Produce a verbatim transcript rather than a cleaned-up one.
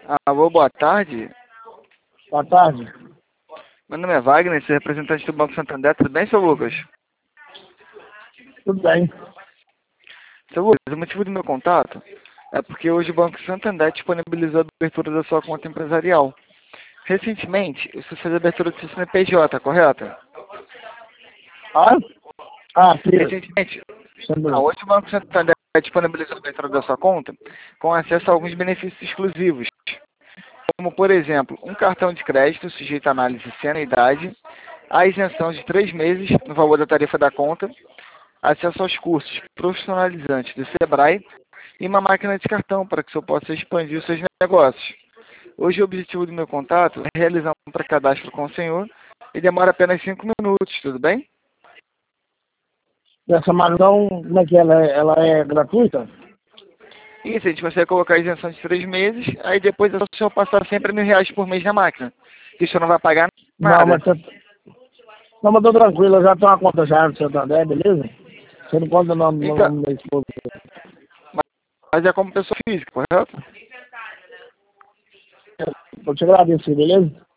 Alô, boa tarde. Boa tarde. Meu nome é Wagner, sou representante do Banco Santander. Tudo bem, seu Lucas? Tudo bem. Seu Lucas, o motivo do meu contato é porque hoje o Banco Santander disponibilizou a abertura da sua conta empresarial. Recentemente, você fez a abertura do seu C N P J, correto? Ah? Ah, filha. Recentemente, não, Sempre. hoje o Banco Santander disponibilizou a abertura da sua conta com acesso a alguns benefícios exclusivos, como, por exemplo, um cartão de crédito sujeito à análise sem anuidade, a isenção de três meses no valor da tarifa da conta, acesso aos cursos profissionalizantes do Sebrae e uma máquina de cartão para que o senhor possa expandir os seus negócios. Hoje o objetivo do meu contato é realizar um pré-cadastro com o senhor e demora apenas cinco minutos, tudo bem? Essa mansão, como é que ela é? Ela é gratuita? Isso, a gente consegue colocar a isenção de três meses, aí depois é só o senhor passar sempre mil reais por mês na máquina, que o senhor não vai pagar Não, nada. mas tá... Não, mas tô tranquilo, eu já tenho uma conta já no Santander, beleza? Você não conta o nome do Então, nome da esposa. mas é como pessoa física, correto? Eu te agradeço, beleza?